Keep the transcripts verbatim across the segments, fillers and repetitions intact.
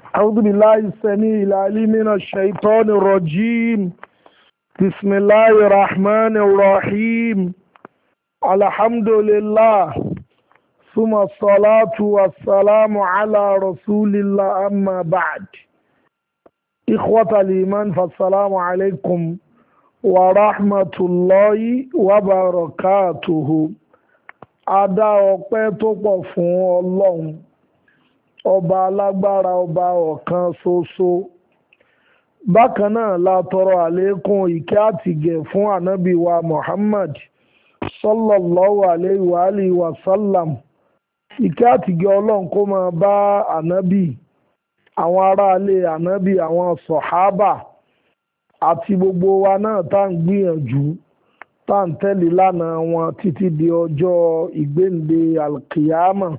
أعوذ بالله السميع العليم من الشيطان الرجيم. بسم الله الرحمن الرحيم. الحمد لله ثم الصلاة والسلام على رسول الله أما بعد. إخوة الإيمان فالسلام عليكم ورحمة الله وبركاته. Adá ọpẹ́ tó pọ̀ fún Ọlọ́run, ọba alágbára, ọba ọ̀kan ṣoṣo. Bákan náà la tọrọ àlékún ìkẹ́ àtìgẹ̀ fún ànábì wa Muhammad sallallahu alayhi wa alihi wa sallam. Ìkẹ́ àtìgẹ̀ Ọlọ́run kó máa bá ànábì, àwọn aráalé ànábì, àwọn sọ̀hábà àti gbogbo wa náà tá ń gbìyànjú tá ń tẹ̀lé lánàá wọn títí di ọjọ́ ìgbéǹde alkiyama.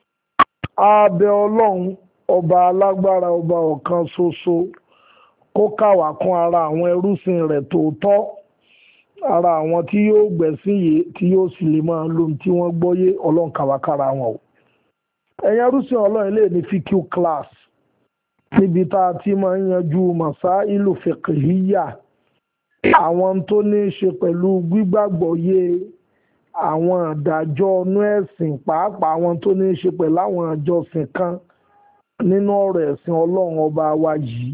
A bẹ̀ Ọlọ́run ọba alágbára, ọba ọ̀kan ṣoṣo, kó kàwá kún ara àwọn ẹrúsìn rẹ̀ tòótọ́, ara àwọn tí yóò gbẹ̀sìn yìí tí yóò sì lè máa lo ohun tí wọ́n gbọ́yé. Ọlọ́run kàwá kára wọn o. Ẹ̀yin ẹrúsìn Ọlọ́run ilé ní fíkú class níbi tá a ti máa ń yanjú masailu fiqhiyya, àwọn tó ní í ṣe pẹ̀lú gbígbàgbọ́yé àwọn àdájọ́ ọnú ẹ̀sìn, pàápàá àwọn tó ní í ṣe pẹ̀lú àwọn àjọsìn kan nínú ọ̀rọ̀ ẹ̀sìn Ọlọ́run ọba wa yìí.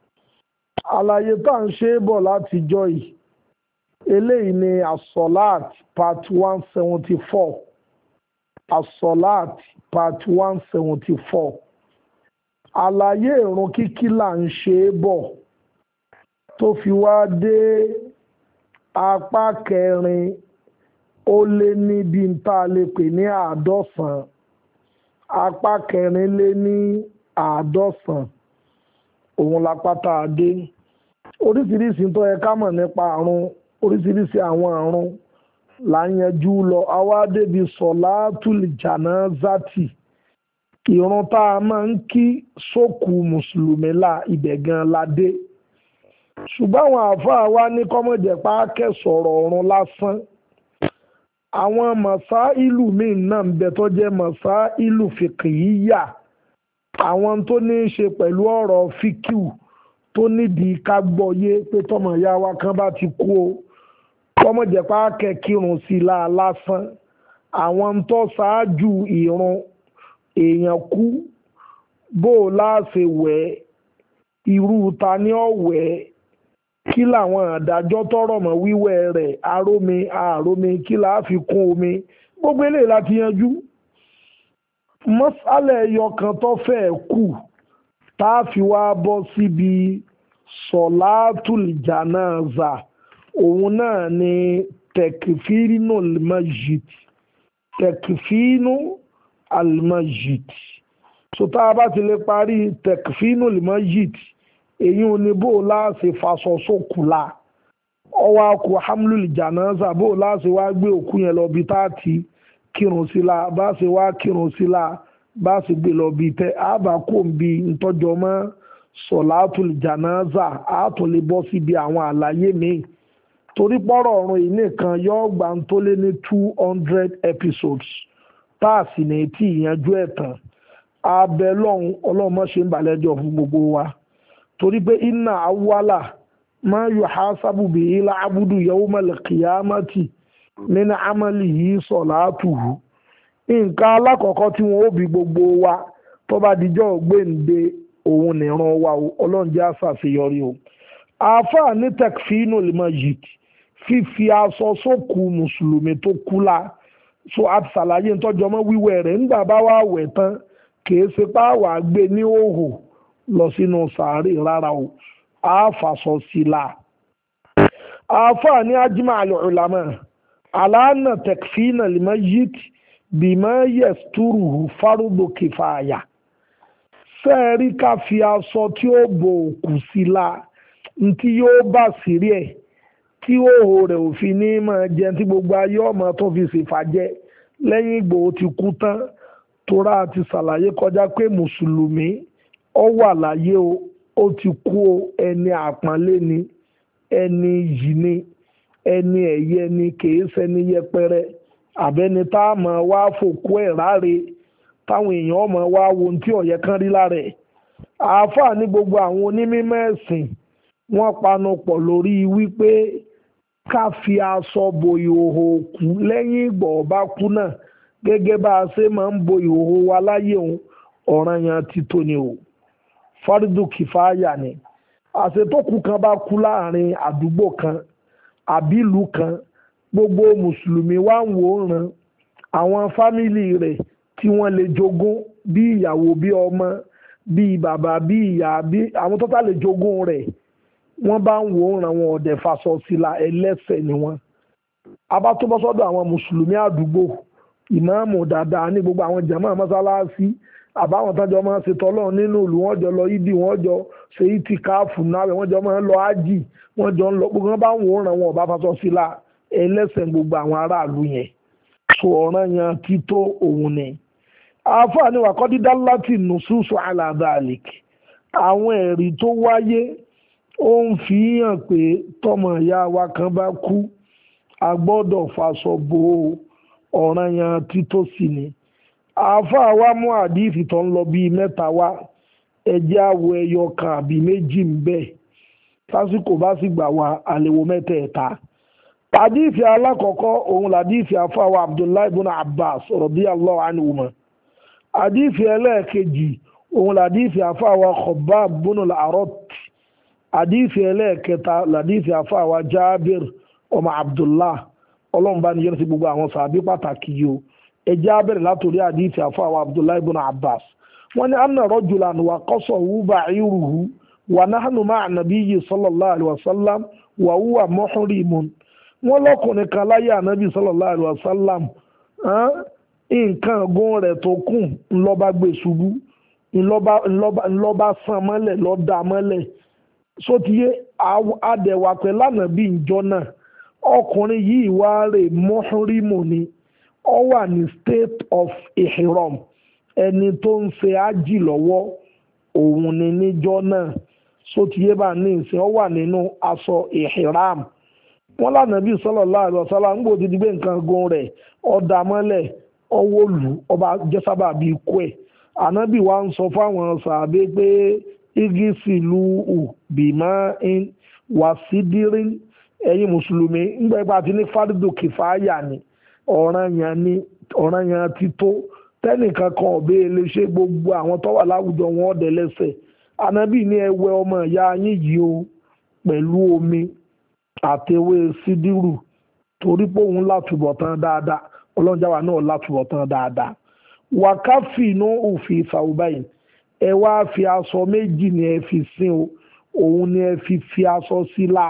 Àlàyé tá à ń ṣe é bọ̀ látijọ́ yìí, eléyìí ni asolat part one seventy four asolat part one seventy four. Àlàyé ìrun kíkí là ń ṣe é bọ̀ tó fi wá dé apá kẹrin ó lé ní bí n tá a lè pè ní àádọ́sàn. Apá kẹrin lé ní àádọ́sàn òun lápá tá a dé. Oríṣiríṣi tó yẹ ká mọ̀ nípa àrùn, oríṣiríṣi àwọn àrùn là ń yanjú lọ. Àwa débi sọ̀látùl jánásátì, ìrun tá a máa ń kí sókù mùsùlùmí là, ibẹ̀ gan la dé. Ṣùgbọ́n àwọn àáfàá wa ní kọ́mọ̀jẹ̀pá kẹsọ̀rọ̀ ọ̀run lásán. Àwọn mọ̀sá ìlú míì náà ń bẹ tó jẹ́ mọ̀sá ìlú fìkìyíyà, àwọn tó ní í ṣe pẹ̀lú ọ̀rọ̀ fíkìú tó nídìí ká gbọ́yé pé tọmọ ìyá wa kan bá ti kú o, kọ́mọ̀jẹ̀pá kẹkírun sí i láà lásán. Àwọn tó ṣáájú ìrun, èèyàn kú, bó o láṣẹ wẹ̀, irú ta ni ó wẹ̀, kí làwọn àdájọ́ tọrọ mọ́ wíwẹ̀ rẹ̀, arómi àrómi, kí là á fi kún omi, gbogbo eléyìí láti yanjú. Mọ́sálẹ̀ ẹyọ kan tó fẹ́ẹ̀ kù tá a fi wá bọ́ síbi sọ̀látùl jánásà, òun náà ni tẹkifínú almajid tẹkifínú almajid. So tá a bá ti lè parí tẹkifínú almajid, èyí ò ní bó láàṣẹ faṣọ sókù la, ọwọ́ akọ hamlul jánásà, bó láàṣẹ wá gbé òkú yẹn lọ bí tá a ti kírun sí la, bá ṣe wá kírun sí la, bá ṣe gbé lọ bí tẹ àbá kò ń bi ntọ́jọ́ mọ́ sọ̀látùl jánásà. A tún lè bọ́ síbi àwọn àlàyé míì torí pọ́rọ̀ ọ̀run yìí nìkan yóò gbà ń tó lé ní two hundred episodes tá a sì ní tí ìyanjú ẹ̀ tán. Abẹ lọ́hùn Ọlọ́run mọ́ ṣe ń balẹ̀jọ́ fún gbogbo wa, torí pé inna awwala ma yuhasabu bihi al-abdu yawmal qiyamati min amalihi salatuhu. Nǹkan alákọ̀ọ́kọ́ tí wọ́n ó bi gbogbo wa tó bá dijọ́ gbéǹde òun nìran wa o. Ọlọ́run jẹ́ àṣàṣeyọrí o. Àáfàá ní takfinul majid, fífi aṣọ sókù mùsùlùmí tó kú la. So àti ṣàlàyé ntọ́jọ́ mọ́ wíwẹ̀ rẹ̀ nígbà bá wà wẹ̀ tán, kìí ṣe pá wà gbé ní òhò lọ sínú sàárè rárá o, a fàṣọ sí la. Àáfàá ní ajma al-ulama ala anna takfina al-mayyit bima yasturuhu fardu kifaya. Fẹ́ẹ̀rí ká fi aṣọ tí ó bo òkú sí la, ntí yóò bá sírí ẹ̀, tí òhò rẹ̀ ò fi ní máa jẹ, tí gbogbo ayé ọmọ tó fi ṣèfàjẹ́ lẹ́yìn ìgbò ó ti kú tán. Torá àti ṣàlàyé kọjá pé mùsùlùmí ó wà láyé o, ó ti kú o, ẹni àpọ́nlé ni, ẹni yìí ni, ẹni ẹ̀yẹ ni, kìí ṣẹni yẹpẹrẹ. àbẹ́ni tá a mọ̀ wá fòkú ẹ̀ ráre táwọn èèyàn ọmọ wá wo ohun tí ọ̀yẹ́ kan rí lára ẹ̀ àáfàá ní gbogbo àwọn onímọ̀ ẹ̀sìn wọ́n panu pọ̀ lórí wípé ká fi aṣọ bo ìhòòhò òkú lẹ́yìn ìgbà ọba kú náà gẹ́gẹ́ bá a ṣe máa ń bo ìhòòhò wa láyé òun ọ̀ranyàn ti tó ni o fárúdù kìfáyà ni àṣetókù kan bá kú láàrin àdúgbò kan àbí ìlú kan gbogbo mùsùlùmí wá ń wò ó ràn àwọn fámìlì rẹ̀ tí wọ́n lè jogún bí ìyàwó bí ọmọ bí bàbá bí ìyá bí àwọn tó tà lè jogún rẹ̀ wọ́n bá ń wò ó ràn wọn ọ̀dẹ̀ faṣọ síla ẹlẹ́ṣẹ̀ ni wọ́n. abá tó bọ́ sọ́dọ̀ àwọn mùsùlùmí àdúgbò ìmáàmù dáadáa ní gbogbo àwọn jàmáà mọ́sálásí àbáwọn tájọ máa ń ṣe tọ́lọ́ nínú ìlú wọ́n jọ lọ ìdí wọ́n jọ ṣe ìtì káàfù náà wọ́n jọ máa ń lọ ájì wọ́n jọ ń lọ gbogbo wọn bá ń wò ó ràn wọn ọ̀bá faṣọ síla ẹlẹ́ṣẹ̀ gbogbo àwọn aráàlú yẹn so ọ̀ranyàn tító òun ni. àáfàá ni wàkọ́dídá láti nùsùsù aláàdáàlìk àwọn ẹ̀rí tó wáyé ó ń fi hàn pé tọmọ ìyá wa kan bá kú a gbọ́dọ̀ faṣọ bo ọ̀ranyàn tító sí ni. àáfàá wa mú àdífì tó ń lọ bíi mẹ́ta wá ẹjẹ́ àwọ̀ ẹyọ kan àbí méjì ń bẹ lásìkò bá sì gbà wá àlèwò mẹ́tẹ̀ẹ̀ta. àdífì alákọ̀ọ́kọ́ òun làdífì àáfàá wa Abdullahi ibn Abbas radiyallahu anhuma. àdífì ẹlẹ́ẹ̀kejì òun làdífì àáfàá wa Khabbab ibn al-Arat. àdífì ẹlẹ́ẹ̀kẹta làdífì àáfàá wa Jabir ọmọ Abdullah ọlọ́run bá níyẹn sí gbogbo àwọn sàbí pàtàkì yìí o ẹjẹ́ abẹ́rẹ́ látòrí àdífì àáfàá wa Abdullahi ibn Abbas. wọ́n ní anna rajulan wa qasahu ba'iruhu wa nahnu ma'a nabiyyi sallallahu alaihi wasallam wa huwa muhrimun. wọ́n lọ́kùnrin kan láyé ànábì sallallahu alaihi wasallam nǹkan ọ̀gùn rẹ̀ tó kù ńlọ́ba gbé ṣubú ńlọ́ba sàn mọ́lẹ̀ lọ́dà mọ́lẹ̀ sótìyé adẹ̀wà pẹ̀lú ànábì ìjọ náà ọkùnrin yìí wá rè muhrimu ni ó wà ní state of ihram ẹni tó ń ṣe ájì lọ́wọ́ òun ni níjọ́ náà sótìyé bá ní ìsìn ó wà nínú aṣọ ihram. wọ́n lánàbí sallallahu alaihi wasallam ń gbòdì dígbé nǹkan gun rẹ̀ ọ̀dà mọ́lẹ̀ ọwọ́ lù ọba jẹ́sábà bí ikú ẹ̀. ànábì wa ń sọ fáwọn sàbẹ pé igi sílù ù bìmọ́ in wàsídìrín ẹ̀yin mùsùlùmí ńgbà ìgbà tí ní fárúdù kìfáyà ni ọ̀ranyàn ni ọ̀ranyàn ti tó tẹ́nìkan kan ọ̀bẹ eléṣẹ́ gbogbo àwọn tó wà láwùjọ wọn ọ̀dẹ̀ lẹ́sẹ̀. ànábì ní ẹ wẹ ọmọ ìyá yín yìí o pẹ̀lú omi àtẹwé sídìrù torí pé òun látúbọ̀tán dáadáa ọlọ́njáwa náà látúbọ̀tán dáadáa. wákàfì inú òfin ìfàwùbáyìí ẹ wá fi aṣọ méjì ni ẹ fi sin o òun ni ẹ fi fi aṣọ sí la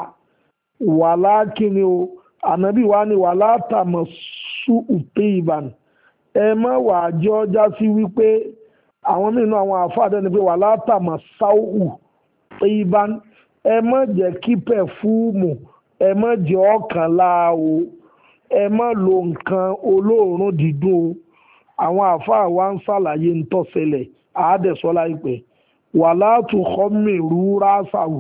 wàhálà kíni o ànábì wa ni wàhálà tàmọ̀ sú ùtẹ́ ìbàn ẹ má wà á jẹ́ ọjà sí wípé àwọn mìíràn àwọn àfáàdé ni pé wàhálà tàmọ̀ sáwù tẹ́ ìbàn ẹ má jẹ́ kí pẹ̀fúùmù ẹ má jẹ́ ọkàn láàwò ẹ má lo nǹkan olóòórùn dídùn o àwọn àáfàá wa ń ṣàlàyé ń tọ́sẹ̀lẹ̀ àádẹ́sọ́lá ìpẹ́ wà látò kọ́mìrú ráṣàwù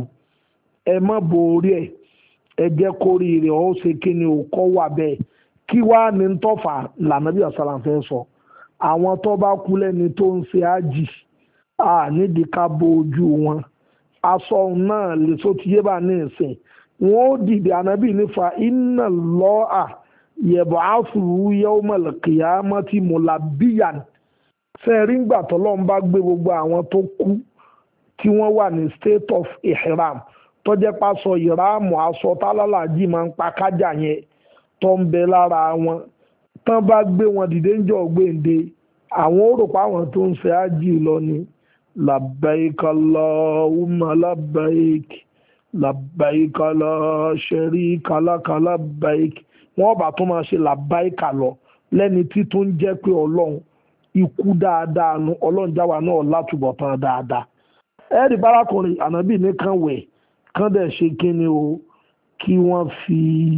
ẹ má bo orí ẹ̀ ẹ jẹ́ kórì rẹ̀ ó ṣe kí ni ò kọ́ wà bẹ́ẹ̀ kí wá ní tọ́fà lànà bí àṣàlàn fẹ́ sọ àwọn tó bá kú lẹ́ni tó ń ṣe ájì à nídìí ká bo ojú wọn aṣọ náà lè so ti yé bá ní ìsìn wọn ó dìde ànábì nífa inna Allaha yab'athu yawmal qiyamati mulabbiyan fẹ́ẹ̀rí ńgbà tọ́lọ́run bá gbé gbogbo àwọn tó kú tí wọ́n wà ní state of ihram tó jẹ́ pásọ ìráàmù aṣọ tálálàjì máa ń pa kájà yẹn tó ń bẹ lára wọn tán bá gbé wọn dìde ń jọ gbéǹde àwọn ó rò pé àwọn tó ń ṣe ájì lọ ni labbaik Allahumma labbaik labbaik la sharika laka labbaik wọ́n bá tún máa ṣe labbaik lọ lẹ́ni tí tó ń jẹ́ pé ọlọ́run ikú dáadáa nu ọlọ́run jáwa náà látúbọ̀tán dáadáa. ẹ̀ẹ́dì bárakùnrin ànábì nìkan wẹ̀ kán dẹ̀ ṣe kíni o kí wọ́n fi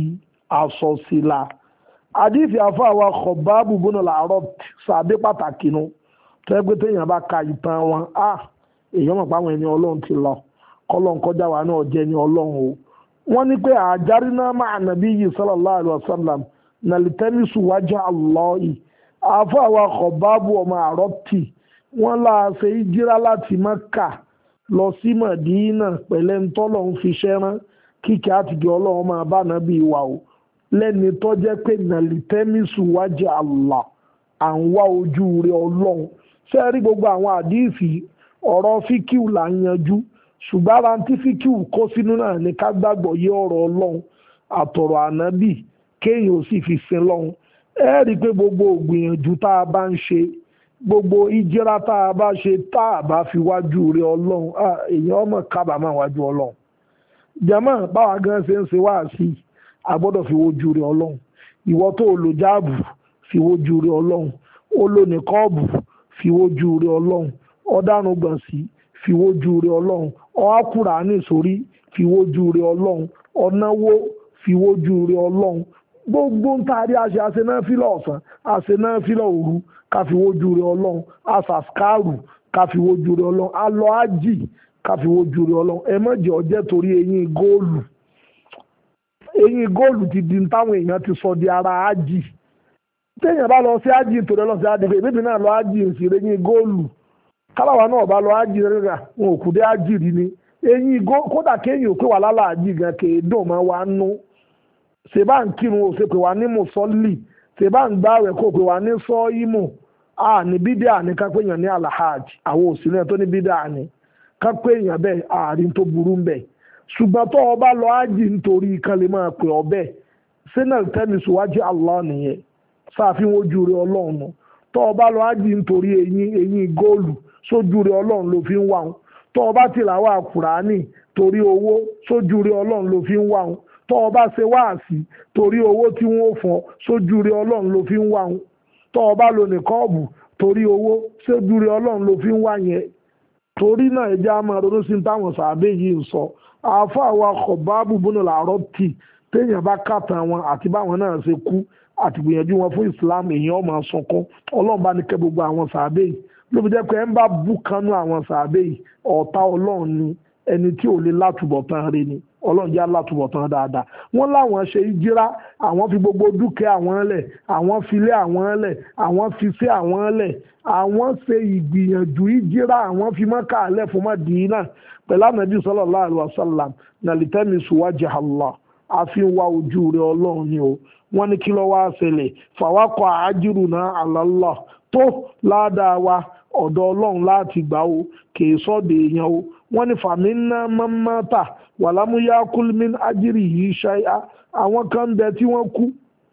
aṣọ sí la. àdìsí àfàwà Khabbab ibn al-Arat sàbí pàtàkì nu tẹ́gbẹ́ téèyàn bá ka ìtàn wọn á èèyàn mọ̀ pé àwọn ẹni ọlọ́run ti lọ kọ́lọ́n kọjá wa náà jẹ́ ni ọlọ́run o. wọ́n ní pé àjárí náà máa nàbí yìí sallallahu alaihi wasallam nàlítẹ́mísù wájà Allahi àfàwà Khabbab ọmọ àrọ́tì wọ́n láàṣẹ ìjírá láti Mákà lọ sí Mádínà pẹ̀lẹ́ ń tọ́lọ̀ ń fi ṣẹ́rán kíkẹ́ àtìgẹ́ ọlọ́run máa bá nàbí ìwà o lẹ́ni tó jẹ́ pé nàlítẹ́mísù wájà Allah à ń wá ojú rẹ̀ ọlọ́run ṣé ẹ rí gbogbo àwọn àdíìsì ọ̀rọ̀ fíkìú là ń yanjú ṣùgbọ́n ara tí fíkìú kó sínú náà ní ká gbàgbọ́ yé ọ̀rọ̀ ọlọ́run àtọ̀rọ̀ ànábì kéèyàn ò sì fi sin lọ́hùn ẹ rí i pé gbogbo ògbìyànjú tá a bá ń ṣe gbogbo ìjìra tá a bá ṣe tá a bá fi wájú rẹ̀ ọlọ́run èèyàn ọmọ kábàámọ̀ wájú ọlọ́run jàmáà báwa gan ṣe ń ṣe wá sí a gbọ́dọ̀ fi wojú rẹ̀ ọlọ́run ìwọ tó lò jáàbù fi wojú rẹ̀ ọlọ́run ó lò ní kọ́ọ̀bù fi wojú rẹ̀ ọlọ́run ọ̀daràn gbọ̀nsí fi wojú rẹ̀ ọlọ́run ọ̀hákùránì sórí fi wojú rẹ̀ ọlọ́run ọ̀náwó fi wojú rẹ̀ ọlọ́run gbogbo ń taari àṣẹ àṣenáfílà ọ̀sán àṣenáfílà òru ká fi wojú rẹ̀ ọlọ́run àṣàṣkárù ká fi wojú rẹ̀ ọlọ́run alọ́ ájì ká fi wojú rẹ̀ ọlọ́run ẹ má jẹ́ ọjẹ́ torí eyín góòlù eyín góòlù ti di táwọn èèyàn ti sọ di ara ájì téèyàn bá lọ sí ájì nítorí ọlọ́run sí ájì bébí náà lọ ájì ìsìrè eyín góòlù káláwa náà bá lọ ájì rẹ̀ wọn ò kú dé ájì rí ni eyín kódà kéèyàn ò pé wà lálẹ́ ájì gan kéèdùn máa wá nú ṣèbá ń kírun ò ṣe pé wà ní mùsọ́lì ṣèbá ń gbá rẹ̀ kó pé wà ní sọ́ọ́yìmù a ní bídà ní ká pé èèyàn ní alahaj àwọn òsínú ẹ̀ tó ní bídà ní ká pé èèyàn bẹ́ẹ̀ ààrin tó burú ń bẹ̀ ṣùgbọ́n tó o bá lọ ájì nítorí kan lè máa pè ọ bẹ́ẹ̀ sínú tẹ́mi sùwájú Allah nìyẹn sáàfin ojú rẹ̀ ọlọ́run tó o bá lọ ájì nítorí eyín eyín góòlù sójú rẹ̀ ọlọ́run ló fi ń wà wọn tó o bá tìlàwà Kùránì torí owó sójú rẹ̀ ọlọ́run ló fi ń wà wọn tó o bá ṣe wáàsí torí owó tí wọ́n fọ́ sójú rẹ̀ ọlọ́run ló fi ń wà wọn tó o bá lo nìkọ́ọ̀bù torí owó sójú rẹ̀ ọlọ́run ló fi ń wà yẹn torí náà ẹjẹ́ á máa ronú sí táwọn sàbẹ̀ yìí ń sọ àáfà wa Kọ̀bábù bùnú làárọ̀ tì téèyàn bá kàtà wọn àti báwọn náà ṣe kú àti gbìyànjú wọn fún Islam èèyàn máa sunkún ọlọ́run bá ní kẹ́ gbogbo àwọn sàbẹ̀ yìí ló fi jẹ́ pé ẹ ń bá bú kanú àwọn sàbẹ̀ yìí ọ̀tá ọlọ́run ni ẹni tí ò lè látúbọ̀tán rẹ̀ ni ọlọ́run jẹ́ alátúbọ̀tán dáadáa wọ́n láwọn ṣe ìjírá àwọn fi gbogbo dúkìá àwọn lẹ̀ àwọn filé àwọn lẹ̀ àwọn fi sí àwọn lẹ̀ àwọn ṣe ìgbìyànjú ìjírá àwọn fi Mákà lẹ̀ fún Mádínà pẹ̀lú Ànábì sallallahu alaihi wasallam nàlítẹ́mi sùwájà Allah àfi ń wá ojú rẹ̀ ọlọ́run ni o wọ́n ní kí ló wá ṣẹlẹ̀ fàwákọ̀ àájírù náà àlọ́lọ́ tó ládàá wa ọ̀dọ̀ ọlọ́run láti gbà ó kìí sọ́dọ̀ èèyàn o wọ́n ní fàmínà mọ́mọ́ta wàlámúyá kúlmín ájírì yìí ṣáyà àwọn kan ń bẹ tí wọ́n kú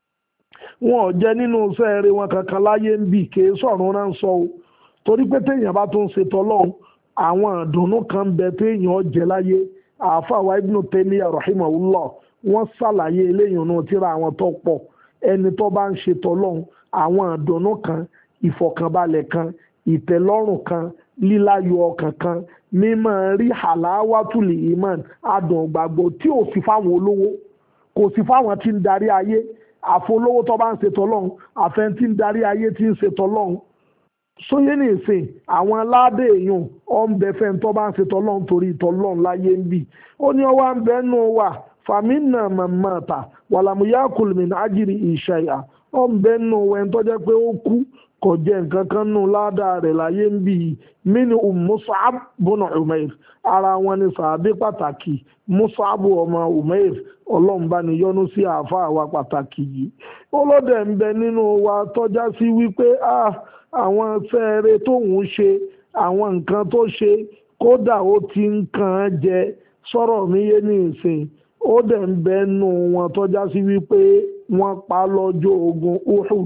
wọn ò jẹ nínú sẹ́ẹ̀rẹ̀ wọn kankan láyé ń bì kìí sọ̀rọ̀ náà ń sọ o torí pé téèyàn bá tún ṣe tọ́lọ́run àwọn àdùnnú kan ń bẹ téèyàn jẹ láyé àáfàá Ibn Taymiyyah rahimahullah wọ́n ṣàlàyé eléyìí náà tíra àwọn tó pọ̀ ẹni tó bá ń ṣe tọ́lọ́run àwọn àdùnnú kan ìfọ̀kànbalẹ̀ kan ìtẹ́lọ́rùn kan líláyọ̀ ọkàn kan mímọ́ rí hàláwátùlì iman adùn gbàgbọ́ tí ò sí fáwọn olówó kò sí fáwọn tí ń darí ayé àfolówó tó bá ń ṣe tọ́lọ́run àfẹn tí ń darí ayé tí ń ṣe tọ́lọ́run sóyè ní ìsìn àwọn aládé èèyàn ọ̀nbẹ̀fẹ́ tó bá ń ṣe tọ́lọ́run torí tọ́lọ́run láyé ń bì ó ní ọwọ́ ń bẹ́ nù wà fàmínà mọ̀mọ́ta wàlàmúyá kùlùmí ájìrì ìṣàyà ọ̀nbẹ́ nù wẹ́n tó jẹ́ pé ó kú kò jẹ́ nǹkan kan nù ládàá rẹ̀ láyé ń bì mínú Mus'ab bùnà Umair ara wọn ni sàbí pàtàkì Mus'ab ọmọ Umair ọlọ́mbà ni yọ́nú sí àáfàá wa pàtàkì yìí ọlọ́dẹ̀ ń bẹ nínú wa tọ́já sí wípé àwọn fẹ́ẹ̀rẹ̀ tóun ṣe àwọn nǹkan tó ṣe kódà ó ti ń kàn án jẹ sọ̀rọ̀ mi yé ní ìsìn ó dẹ̀ ń bẹ nínú wọn tọ́já sí wípé wọ́n pa lọ́jọ́ ogun Uhud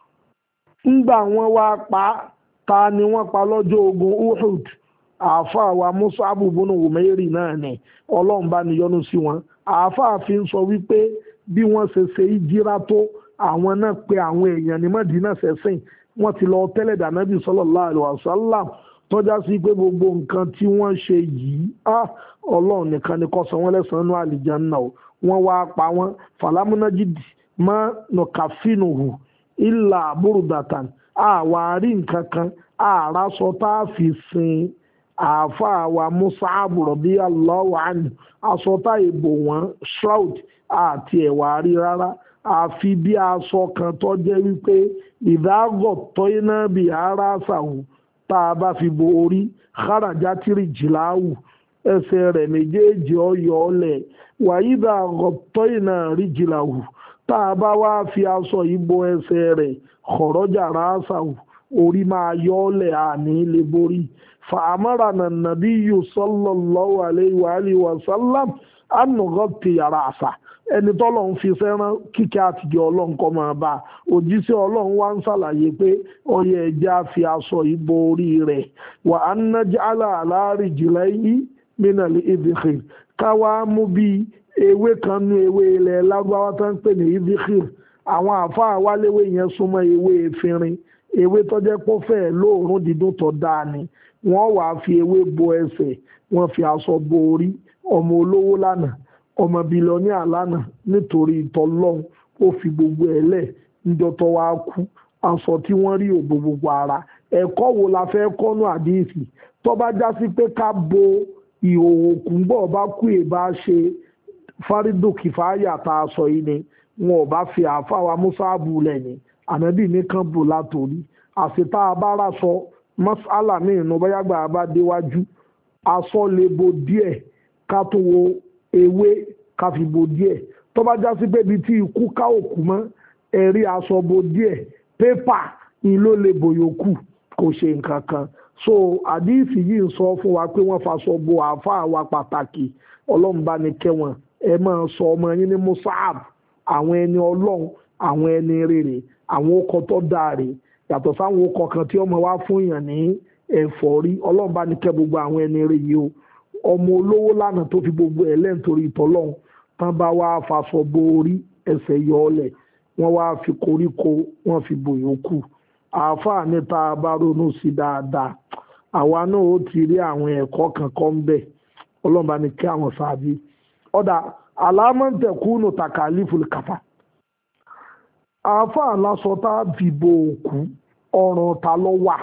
ńgbà wọn wá pa ta ni wọ́n pa lọ́jọ́ ogun Uhud àáfàá wa Mus'ab bùnú Umairi náà ni ọlọ́run bá ní yọ́nú sí wọn àáfàá fi ń sọ wípé bí wọ́n ṣe ṣe ìjírá tó àwọn náà pé àwọn èèyàn ní Mádínà ṣẹ̀sìn wọ́n ti lọ tẹ́lẹ̀ dànábì sallallahu alaihi wasallam tọ́já sí pé gbogbo nǹkan tí wọ́n ṣe yìí ọlọ́run nìkan ni kó san wọ́n lẹ́san-án ní àlìjánnà o wọ́n wá pa wọ́n fàlámúnájìdì má nọkàfínùhù ìlà búrúdàtàn àwárí nǹkan kan àràsọ tá a fi sin àáfàá wa Mus'ab radiyallahu anhu aṣọ tá ìbò wọn shroud àti ẹ̀wárí rárá àfi bí aṣọ kan tó jẹ́ wípé ìdágọ̀ tó iná bí ara ṣàwù tá a bá fi bo orí kharajatiri jìláwù ẹsẹ̀ rẹ̀ méjèèjì ọyọ̀ ọlẹ̀ wàyídà ọ̀tọ́ ìnà rí jìláwù tá a bá wá fi aṣọ yìí bo ẹsẹ̀ rẹ̀ kọ̀rọ́jà ráṣàwù orí máa yọ ọlẹ̀ àní lè borí fàámàrà nàbí yù sallallahu alayhi wa alihi wa sallam ànàgọ́tì yàrá àṣà ẹni tọ́lọ̀ ń fi sẹ́rán kíkẹ́ àtijọ́ ọlọ́run kọ́ máa bá òjíṣẹ́ ọlọ́run wá ń ṣàlàyé pé ọyẹ ẹja fi aṣọ yìí bo orí rẹ̀ wà á ná jálà aláàrí jìlẹ̀ yìí mínàlì ìdíkìr káwá mú bí ewé kan ní ewé ilẹ̀ lágbáwá tó ń pè ní ìdíkìr àwọn àáfàá wáléwé yẹn súnmọ́ ewé efinrin ewé tọ́jẹ́ pọ́fẹ́ lóòrùn dídùn tó dáa ni wọ́n wàá fi ewé bo ẹsẹ̀ wọ́n fi aṣọ bo orí ọmọ olówó lánàá ọmọ bílíọ̀nìà lánàá nítorí ìtọ́lọ́hún ó fi gbogbo ẹ̀ lẹ̀ níjọ́ tó wá kú aṣọ tí wọ́n rí òbò gbogbo ara ẹ̀kọ́ wo la fẹ́ kọ́nú àdéhìsì tó bá já sí pé ká bo ìhòòhò kúńbọ̀ bá kú èbá ṣe fárídò kìfáyà tá a sọ yìí ni wọn ò bá fi àáfàá wa mùsáàbù lẹ̀ ní ànábì nìkan bò látòrí àṣetá abára sọ mọ́sálà ní ìnú báyàgbà bá déwájú aṣọ lè bo díẹ̀ ká tó wo ewé ká fi bo díẹ̀ tó bá já sí pé ibi tí ikú ká òkú mọ́ ẹ̀rí aṣọ bo díẹ̀ pépà ni ló lè bòyókù kò ṣe nǹkan kan so àdíìsì yìí ń sọ fún wa pé wọ́n faṣọ bo àáfàá wa pàtàkì ọlọ́run bá ní kẹwọn ẹ máa sọ ọmọ yín ní musab àwọn ẹni ọlọ́run àwọn ẹni rere àwọn ọkọ̀ tó dáa rè yàtọ̀ sáwọn ọkọ̀ kan tí ọmọ wa fún yàn ní ẹ̀fọ́rí ọlọ́run bá ní kẹ́ gbogbo àwọn ẹni rere yìí o ọmọ olówó lánàá tó fi gbogbo ẹ̀ lẹ́ǹtorí ìtọ́lọ́hún tán bá wá faṣọ bo orí ẹsẹ̀ yọ ọlẹ̀ wọ́n wá fi koríko wọ́n fi bò yòókù àáfàá ní tá a bá ronú sí dáadáa àwa náà ó ti rí àwọn ẹ̀kọ́ kankan ń bẹ̀ ọlọ́run bá ní kí àwọn sáábí ọ̀dà alámọ̀tẹ̀kùnù takalifu kàfà àáfàá lásọ tá a fi bo òkú ọ̀ràn ta ló wà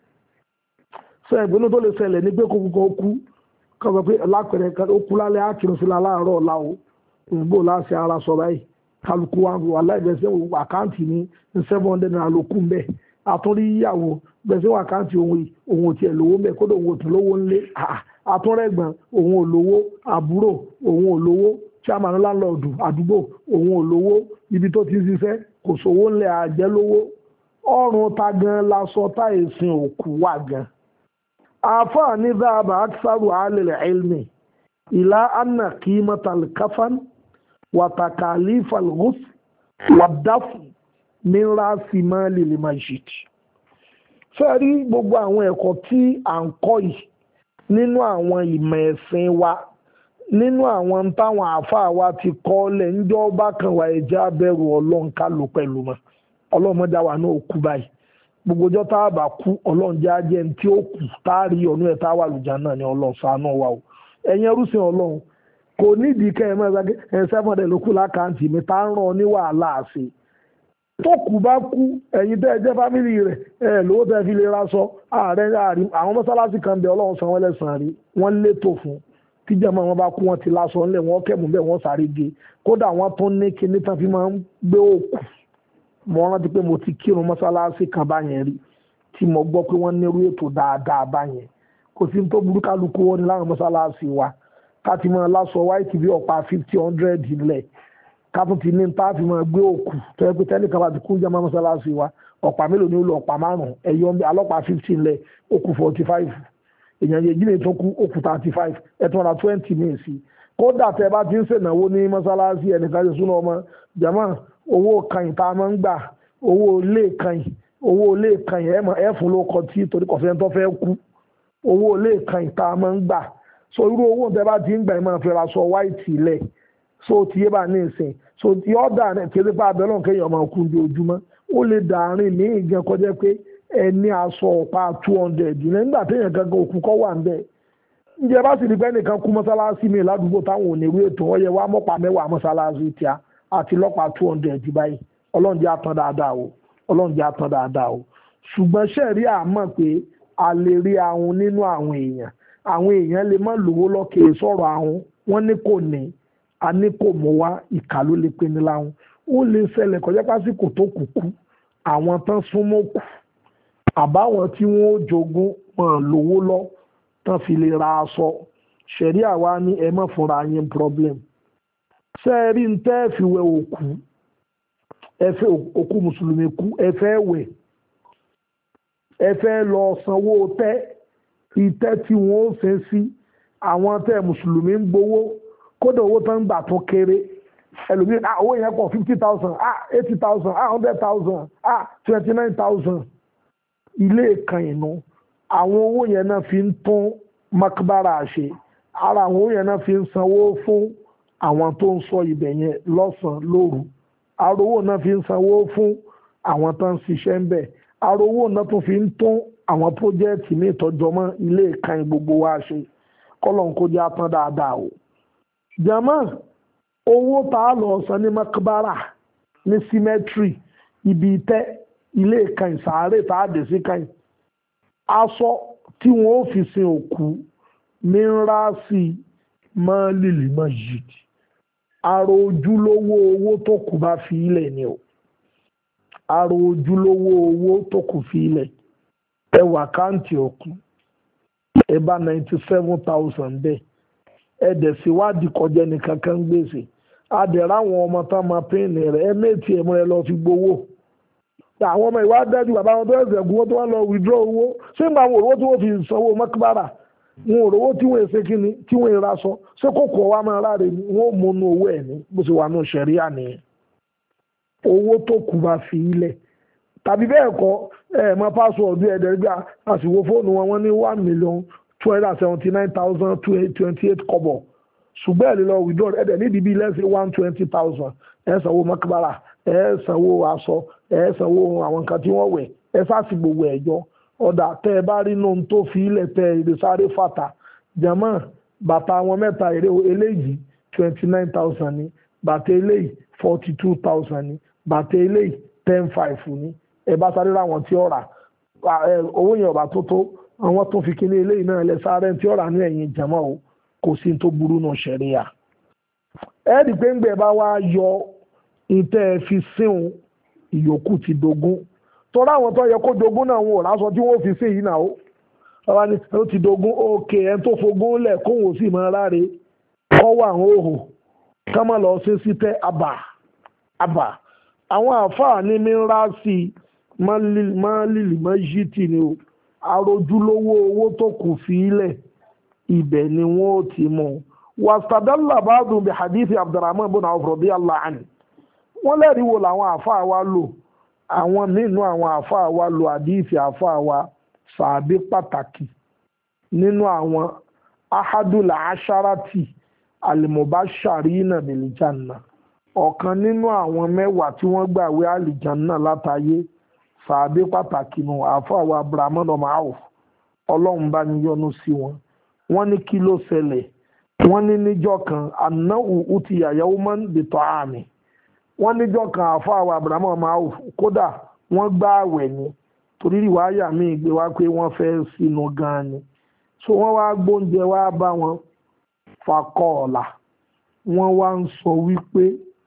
sọ ìgbóná tó lè ṣẹlẹ̀ ní pé kókó kú kọ́sọ̀ pé lápẹ̀rẹ̀ kan ó kú lálẹ́ àkìrùn sí láàárọ̀ ọ̀la o òǹgbò láti ara sọ báyìí kálukú wa wà láìbẹ̀sẹ̀ àkáǹtì ní seven hundred naira ló kù ń bẹ̀ àtúndí yíyàwó bẹ̀sẹ̀ wà àkáǹtì òun òun ò tiẹ̀ lówó mẹ́ kódà òun ò tún lówó ńlé àtúnrẹ̀gbọ̀n òun ò lówó àbúrò òun ò lówó chairman landlord àdúgbò òun ò lówó ibi tó ti ṣiṣẹ́ kò sówó ńlẹ̀ àjẹ́ lówó ọrùn ta gan la sọ tá èsìn òkú wà gan àfáà ní dáàbà aksaru alẹ́ ilmi ìlà anna qimatal kafan wàtàkàlífà lghus wàdáfù min rasi mali lil masjid fẹ́ rí gbogbo àwọn ẹ̀kọ́ tí à ń kọ́ yìí nínú àwọn ìmọ̀ ẹ̀sìn wa nínú àwọn táwọn àáfàá wa ti kọ́ lẹ̀ ńjọ́ bá kan wà ẹ̀jẹ̀ abẹ́rù ọlọ́run ká lò pẹ̀lú mọ́ ọlọ́run já wa náà kú báyìí gbogbo ọjọ́ tá a bá kú ọlọ́run já jẹ́ ní tí ó kù tá a rí ọ̀nà ẹ̀ tá a wà lùjà náà ni ọlọ́run ṣàánú wa o ẹ̀yin ẹrúsìn ọlọ́run kò nídìí kẹ́ ẹ̀ mọ́ ẹ̀ seven hundred ló kù lákàntì mi tá a ń ràn ní wàhálà àṣẹ tó kù bá kú ẹ̀yin tẹ́ ẹ jẹ́ fámìlì rẹ̀ ẹ̀ lówó tẹ́ fi lè ra sọ ààrẹ ààrí àwọn mọ́sálásí kan bẹ ọlọ́run san wọ́n lẹ́sàn-án rí wọ́n létò fún tíjàmọ́ wọn bá kú wọn ti lásọ ńlẹ̀ wọn kẹ́mù bẹ́ẹ̀ wọ́n sáré ge kódà wọ́n tún ní kinní tán fi máa ń gbé òkú mo rántí pé mo ti kírun mọ́sálásí kan báyẹn rí tí mo gbọ́ pé wọ́n nírú ètò dáadáa báyẹn kò sí tó burú kálukú wọn ní láwọn mọ́sálásí wa ká ti máa lásọ wáìtì bí ọ̀pá fifty hundred lẹ̀ ká tún ti ní tá a fi máa gbé òkú tó yẹ pé tẹ́lẹ̀ kan bá ti kú jẹ́ mọ́sálásí wa ọ̀pá mélòó ni ó lọ ọ̀pá márùn-ún ẹ̀yọ́ alọ́pàá fifteen lẹ̀ ó kù forty five èèyàn yẹn jílẹ̀ tó kú ó kù thirty five ẹ̀tún ọ̀nà twenty ní èsì kódà tẹ́ bá ti ń ṣènáwó ní mọ́sálásí ẹnìkan ṣe súná ọmọ jàmọ́ owó kan tá a máa ń gbà owó ilé kan owó ilé kan ẹ̀ fún ló kọ tí torí kọ̀fẹ́ tó fẹ́ kú owó ilé kan tá a máa ń gbà so irú owó tẹ́ bá ti ń gbà ẹ̀ máa fi ra sọ white lẹ̀ so ti yé bá ní ìsìn so yọ́ dà ní kéde pa abẹ́lọ́ kéèyàn máa kú ojoojúmọ́ ó lè dàárín ní ìgbẹ́ kọjá pé ẹni aṣọ ọ̀pá two hundred nígbà téèyàn gangan òkú kọ́ wà ń bẹ̀ ǹjẹ́ bá sì rí pé ẹnìkan kú mọ́sálásí mi ládùúgbò táwọn ò ní rí ètò wọ́n yẹ wá mọ́pàá mẹ́wàá mọ́sálásí tíá àti lọ́pàá two hundred báyìí ọlọ́run jẹ́ àtàn dáadáa o ọlọ́run jẹ́ àtàn dáadáa o ṣùgbọ́n sẹ́ẹ̀rí àmọ́ pé a lè rí ahun nínú àwọn èèyàn àwọn èèyàn lè má lówó lọ́kẹ́ sọ̀rọ̀ ahun wọ́n ní kò ní a ní kò mọ̀ wá ìkà ló lè pe ní láhun ó lè ṣẹlẹ̀ kọjá pásíkò tó kù kú àwọn tán súnmọ́ kù àbáwọn tí wọ́n ó jogún wọn lówó lọ tán fi lè ra aṣọ ṣẹ̀rí àwa ní ẹ má fúnra yín problem ṣe é rí ń tẹ́ fi wẹ òkú ẹ fẹ́ òkú mùsùlùmí kú ẹ fẹ́ wẹ̀ ẹ fẹ́ lọ sanwó tẹ́ ìtẹ́ tí wọ́n ó ṣe sí àwọn tẹ́ mùsùlùmí ń gbowó kódà owó tán ń gbà tó kéré ẹlòmíràn ah owó yẹn pọ̀ fifty thousand ah eighty thousand ah hundred thousand ah twenty nine thousand ilé ìkan ìnú àwọn owó yẹn náà fi ń tún makbara ṣe ara àwọn owó yẹn náà fi ń sanwó fún àwọn tó ń sọ ibẹ̀ yẹn lọ́sàn-án lóru ara owó náà fi ń sanwó fún àwọn tó ń ṣiṣẹ́ ń bẹ̀ ara owó náà tó fi ń tún àwọn pọ́jẹ́ẹ̀tì ní ìtọ́jọmọ́ ilé ìkan gbogbo wa ṣe kọ́lọ́n kó jẹ́ atán dáadáa o jama owó tá a lọ san ní makbara ní cemetery ibi tẹ́ ilé ìkan ìsàárè tá a dé sí kan aṣọ tí wọ́n ó fi sin òkú mìíràn sí máa lìlì máa yìí àrò ojúlówó owó tó kù bá fi ilẹ̀ ni o àrò ojúlówó owó tó kù fi ilẹ̀ ẹ wà káǹtì òkú ẹ bá ninety seven thousand bẹ́ẹ̀ ẹ dẹ̀ síwádìí kọjá nìkan kan gbèsè adẹ̀rẹ̀ àwọn ọmọ tá máa pín rẹ̀ ẹ méjì ẹ̀ mọ́ ẹ lọ fi gbowó àwọn ọmọ ìwà dájú bàbá wọn tó ẹ̀sẹ̀ gún wọn tó wá lọ withdraw owó ṣé ń gba àwọn òrówó tí wọ́n fi sanwó mọ́kíbára wọn òrówó tí wọ́n ṣe kí ni tí wọ́n ra sọ ṣé kòkò wa máa ráre ni wọ́n mú inú owó ẹ̀ ní bó ṣe wà ní ṣẹ̀ríà nìyẹn owó tó kù bá fi ilẹ̀ tàbí bẹ́ẹ̀ kọ́ ẹ̀ mọ pásọ̀dù ẹ̀ẹ́dẹ́gbà àsìwò fóònù wọn wọ́n ní one million two hundred and seventy nine thousand twenty eight kọ́bọ̀ ṣùgbọ́n ẹ̀ lè lọ withdraw ẹ̀dẹ̀ nídìí bíi lẹ́sìn one twenty thousand ẹ̀ sanwó mọ́kíbára ẹ̀ sanwó aṣọ ẹ̀ sanwó àwọn nǹkan tí wọ́n wẹ̀ ẹ̀ sáàsì gbogbo ẹ̀jọ́ ọ̀dà tẹ́ ẹ bá rí inú tó fi ilẹ̀ tẹ èrè sáré fàtà jẹ̀mọ́ bàtà àwọn mẹ́ta èrè eléyìí twenty nine thousand ni bàtà eléyìí forty two thousand ni bàtà eléyìí ten five ni ẹ bá sáré ráwọn tí ó rà owó yẹn ọ̀bà tó tó àwọn tó fi kíní eléyìí náà lẹ sáré tí ó rà ní ẹ̀yìn jẹ̀mọ́ o kò sí tó burú náà ṣẹ̀ríà ẹ̀ẹ́dì pé ń gbẹ̀ bá wá yọ ìtẹ́ fi síhun ìyókù ti dogun tọ́lá àwọn tó yẹ kó dogun náà wọn ò lásọ tí wọ́n fi sí yìí náà ó ọba ní ó ti dogun òkè ẹ̀ tó fogún lẹ̀ kóhùn ó sì máa ráre kọ́wọ́ àwọn òhò ká má lọ sí sí tẹ́ àbà àbà àwọn àáfàá ní mìíràn sí máàlìlì májìtì ni o àròjúlówó owó tó kù fi ilẹ̀ ibẹ̀ ni wọ́n ó ti mọ̀ wàstadalla ba'dhum bi hadith Abdurrahman ibn Awf radiyallahu anhu wọ́n lẹ́rìí wo làwọn àáfàá wa lò àwọn nínú àwọn àáfàá wa lò àdíìsì àáfàá wa sàbí pàtàkì nínú àwọn ahadul asharati alimobasharina bilijanna ọ̀kan nínú àwọn mẹ́wàá tí wọ́n gbàwé àlìjánná látàyé sàbí pàtàkì nù àáfàá wa Abdurrahman ibn Awf ọlọ́run bá ní yọ́nú sí wọn wọ́n ní kí ló ṣẹlẹ̀ wọ́n ní níjọ́ kan anáhù uti yàyàwó máa ń dètò àmì wọ́n níjọ́ kan àfọ́ àwọn Abrahamu máa kódà wọ́n gbá àwẹ̀ ni torí ìwáyà míì gbé wá pé wọ́n fẹ́ sínú gan ni so wọ́n wá gbóúnjẹ wá bá wọn fakọ́ọ̀là wọ́n wá ń sọ wípé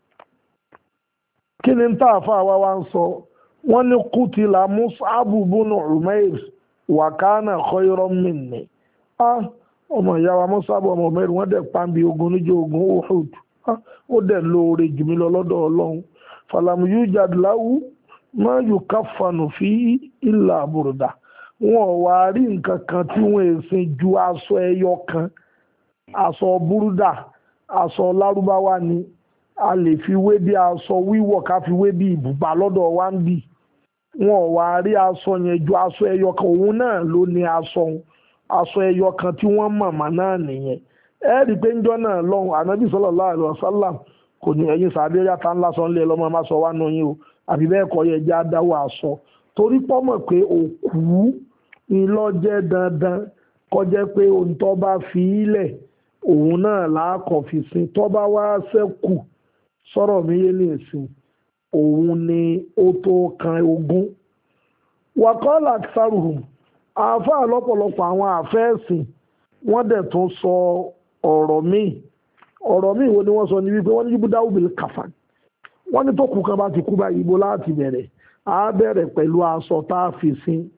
kí ni tá àfọ́ àwa wá ń sọ wọ́n ní kùtìlà Mus'abu bunu Umair wa kana khayran minni ọmọ ìyá wa Mus'abu ọmọ Umair wọ́n dẹ̀ pàǹbì ogun níjọ́ ogun Uhud ó dẹ̀ lóore jù mí lọ lọ́dọ̀ ọlọ́run falamu yujad lahu ma yukaffanu fi illa burda wọn ò wá rí nǹkan kan tí wọ́n èsìn ju aṣọ ẹyọ kan aṣọ búrúdà aṣọ lárúbáwá ni a lè fi wé bí aṣọ wíwọ̀ ká fi wé bí ìbùbá lọ́dọ̀ wa ń bì wọn ò wá rí aṣọ yẹn ju aṣọ ẹyọ kan òun náà ló ní aṣọ aṣọ ẹyọ kan tí wọ́n mọ̀mọ́ náà nìyẹn ẹ rí i pé njọ́ náà lọ́hùn ànábì sallallahu alaihi wasallam kò ní ẹ̀yin sàbẹ̀ yàtá ńlá sọ ńlẹ̀ lọ́mọ má sọ wá nù yín o àbí bẹ́ẹ̀ kọ́ yẹ jẹ́ adáwọ̀ aṣọ torí pọ́mọ̀ pé òkú ńlọ jẹ́ dandan kọjá pé ohun tó bá fi ilẹ̀ òun náà láàkọ̀ fi sin tó bá wá ṣẹ́kù sọ̀rọ̀ mi yé ní ìsìn òun ni ó tó kan ogún wàkọ́lá saruhum àáfàá lọ́pọ̀lọpọ̀ àwọn àfẹ́ẹ̀sìn wọ́n dẹ̀ tún sọ ọ̀rọ̀ míì ọ̀rọ̀ míì wo ni wọ́n sọ ní wípé wọ́n ní yíbú dáwùbìlì kàfàn wọ́n ní tó kù kan bá ti kú báyìí ibo láti bẹ̀rẹ̀ á bẹ̀rẹ̀ pẹ̀lú aṣọ tá a fi sin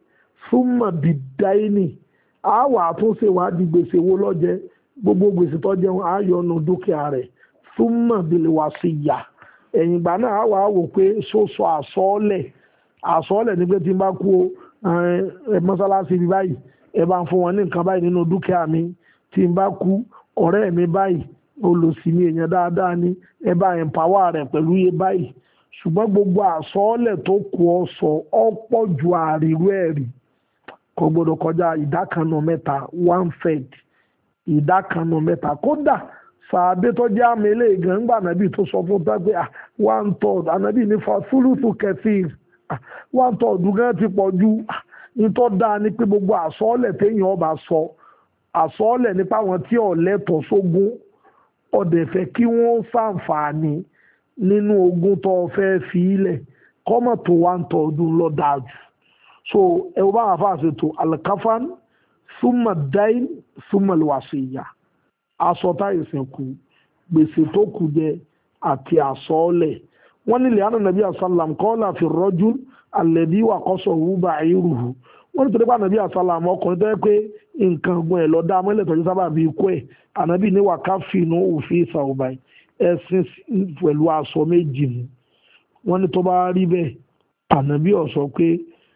súnmọ̀ bìdáínì á wà tún ṣèwádìí gbèsè wo lọ́jẹ́ gbogbo gbèsè tó jẹun á yọnu dúkìá rẹ̀ súnmọ̀ bìlìwàsíyà ẹ̀yìn ìgbà náà á wà á wò pé sóso àsọ́ọ́lẹ̀ àsọ́ọ́lẹ̀ ní pé tí n bá kú ẹ mọ́sálásí bí báyìí ẹ bá ń fún wọn ní nǹkan báyìí nínú dúkìá mi tí n bá kú ọ̀rẹ́ mi báyìí olùsí ni èèyàn dáadáa ní ẹ bá ẹ̀mpáwá rẹ̀ pẹ̀lú iye báyìí ṣùgbọ́n gbogbo àsọ́ọ́lẹ̀ tó kù ọ sọ ọ pọ̀ ju àrírú ẹ̀rí kò gbọdọ̀ kọjá ìdákanu mẹ́ta one third ìdákanu mẹ́ta kódà sàádé tó jẹ́ àmì ilé ìgàn ńgbà ànábì tó sọ fún tá pé one third ànábì ní fa fúlùfù kẹfìr one third gan ti pọ̀ ju nítọ́ dáa ní pé gbogbo àsọ́ọ́lẹ̀ téèyàn ọba sọ àsọ́ọ́lẹ̀ nípa àwọn tí ò lẹ́tọ̀ọ́ sógún ọ̀dẹ̀ fẹ́ kí wọ́n ṣàǹfààní nínú ogún tó fẹ́ fi ilẹ̀ kọ́mọ̀ tó one third lọ dáa jù so ẹ wọ́n bá wà fáà ṣètò alikafan súnmọ̀ dáin súnmọ̀ lùwàṣẹ̀yà aṣọ táyì sìnkú gbèsè tó kù jẹ àti àsọ́ọ́lẹ̀ wọ́n nílẹ̀ àná nàbí àsálàm kọ́lá fi rọ́jú alẹ́bí wà kọ́sọ̀ wúbà ayélujú wọ́n ní torí pé ànàbí àsálàm ọkùnrin tó yẹ pé nǹkan gun ẹ̀ lọ́dá amọ́lẹ̀ tọ́jú sábà bíi ikú ẹ̀ ànàbí ní wà káfíìnù òfin ìsàwọ̀bà ẹ̀sìn pẹ̀lú aṣọ méjì mu wọ́n ní tó bá rí bẹ́ẹ̀ ànàbí ó sọ pé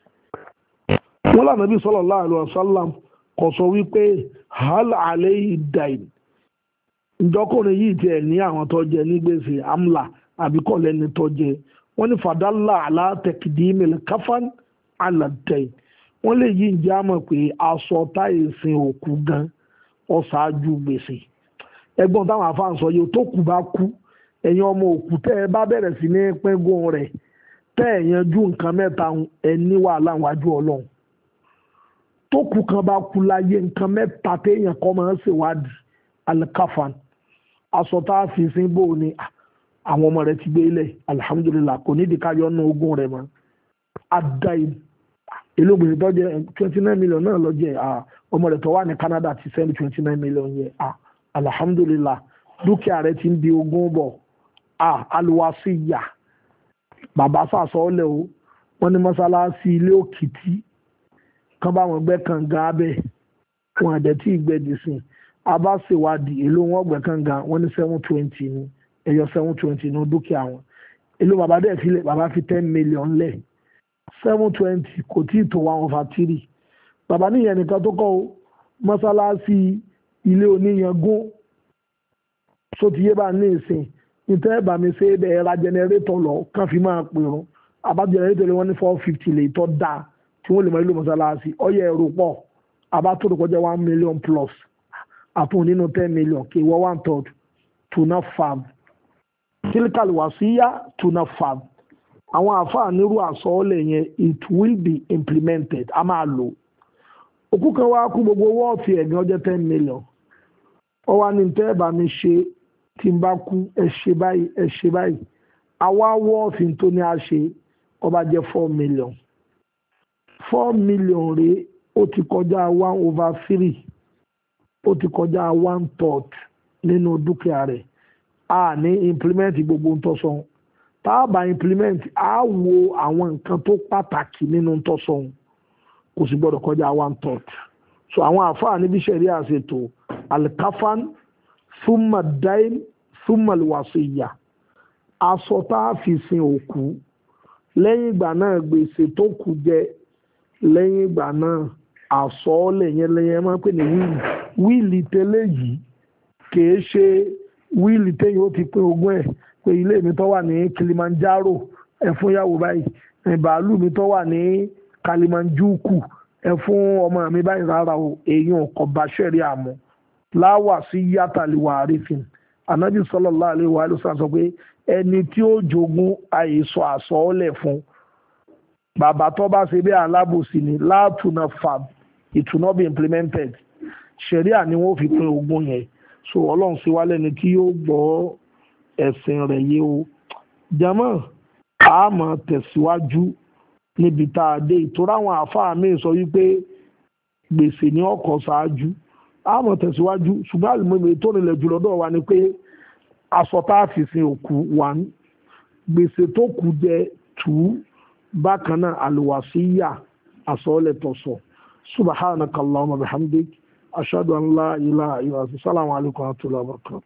wọ́n lànàbí sallallahu alaihi wasallam kò sọ wípé hal alayhi dain ìjọkùnrin yìí tiẹ̀ ní àwọn tó jẹ ní gbèsè amla àbí kò lẹ́ni tó jẹ wọ́n ní fàdálà alátẹ̀kìdímìlì káfán aládẹ́yìn wọ́n lè yí ìjà mọ̀ pé aṣọ táyì sin òkú gan ọ̀ṣáájú gbèsè ẹgbọ́n táwọn afáàn sọ yìí tó kù bá kú ẹ̀yin ọmọ òkú tẹ́ ẹ bá bẹ̀rẹ̀ sí ní pẹ́gùn rẹ̀ tẹ́ ẹ̀ yanjú nǹkan mẹ́ta ẹ ní wàhálà wájú ọlọ́run tó kù kan bá kú láyé nǹkan mẹ́ta téèyàn kọ́ máa ń ṣèwádìí alikafan aṣọ tá a fi sin bò ní àwọn ọmọ rẹ̀ ti gbé ilẹ̀ alhamdulillah kò ní ìdíkà yọnu ogún rẹ̀ mọ́ adaim elóògbé tó jẹ́ twenty nine million náà lọ jẹ́ ọmọ rẹ̀ tó wà ní Canada ti send twenty nine million yẹn alhamdulillah dúkìá rẹ̀ ti ń di ogún bọ̀ aluwasiya bàbá sàsọ́ọ́lẹ̀ o wọ́n ní mọ́sálásí ilé òkìtì kan bá wọn gbẹ́ kànga abẹ́ wọn àdẹ̀tí ìgbẹ́dì sìn abá ṣèwádìí èlò wọn gbẹ́ kànga wọ́n ní seven twenty ní ẹ̀yọ seven twenty ní dúkìá wọn èlò bàbá dẹ̀ filẹ̀ bàbá fi ten million lẹ̀ seven twenty kò tí ì tó one over three bàbá níyẹn nìkan tó kọ́ o mọ́sálásí ilé oníyangún sotiye bá ní ìsìn nítorí ẹ̀ bá mi ṣe é bẹ́ẹ̀ ra jẹnẹrétọ̀ lọ kàn fi máa pèrún àbá jẹnẹrétọ̀ lé wọn ní four fifty lè tọ́ da tí wọ́n lè mọ ilé mọ́sálásí ọyẹ ẹ̀rọ pọ̀ àbá tó kọjá one million plus àtún nínú ten million kì í wọ́ one third tuna fab tílíkàlì wá síyá tuna fab àwọn àfáà nírú àsọọ́lẹ̀ yẹn it will be implemented a máa lò òkú kan wá kú gbogbo wọ́ọ̀tì ẹ̀gbẹ́ ọjọ́ ten million ọ wá ní tẹ́ ẹ̀ bá mi ṣe tí n bá kú ẹ ṣe báyìí ẹ ṣe báyìí àwa wọ́ọ̀tì tó ní a ṣe ọba jẹ́ four million four million rèé ó ti kọjá one over three ó ti kọjá one third nínú dúkìá rẹ̀ a ní implement gbogbo ń tọ́sọ̀ tá a bá implement a wo àwọn nǹkan tó pàtàkì nínú ń tọ́sọ̀ kò sì gbọ́dọ̀ kọjá one third so àwọn àfáà níbi ṣẹ̀rí àṣetò alikafan thumma dain thumma alwasiya aṣọ tá a fi sin òkú lẹ́yìn ìgbà náà gbèsè tó kù jẹ lẹ́yìn ìgbà náà àsọọ́lẹ̀ yẹn lẹ́yìn ẹ máa ń pè ní wíìlì wíìlì tẹ́lẹ̀ yìí kìí ṣe wíìlì téyìn ó ti pín ogún ẹ̀ pé ilé mi tó wà ní Kilimanjaro ẹ fún ìyàwó báyìí bàálù mi tó wà ní Kalimanjuku ẹ fún ọmọ mi báyìí rárá o èèyàn kò bá ṣẹ̀rí àmọ́ láwà sí yàtàlíwà àrífin Ànábì sallallahu alaihi wa sallam sọ pé ẹni tí ó jogún àìsọ àsọọ́lẹ̀ fún bàbá tó bá ṣe bí alábòsí ni látùnà fab it will not be implemented ṣẹ̀ríà ni wọ́n fi pín ogún yẹn so ọlọ́run ṣe wá lẹ́ni tí yóò gbọ́ ẹ̀sìn rẹ̀ yé o jama a máa tẹ̀síwájú níbi tá a dé ìtura àwọn àáfàá mi sọ wípé gbèsè ní ọkọ̀ ṣáájú a máa tẹ̀síwájú ṣùgbọ́n àlùmọ́ọ́mọ́ tó nílẹ̀ jùlọ dọ̀ wá ni pé aṣọ tá a fi sin òkú one gbèsè tó kù jẹ́ two bákan náà àlùwàsíyà àsọ̀ọ́lẹ̀ tọ̀sọ̀ subhanakallahumma bihamdik ashhadu an la ilaha illa anta assalamu alaikum wa rahmatullahi wa barakatuh.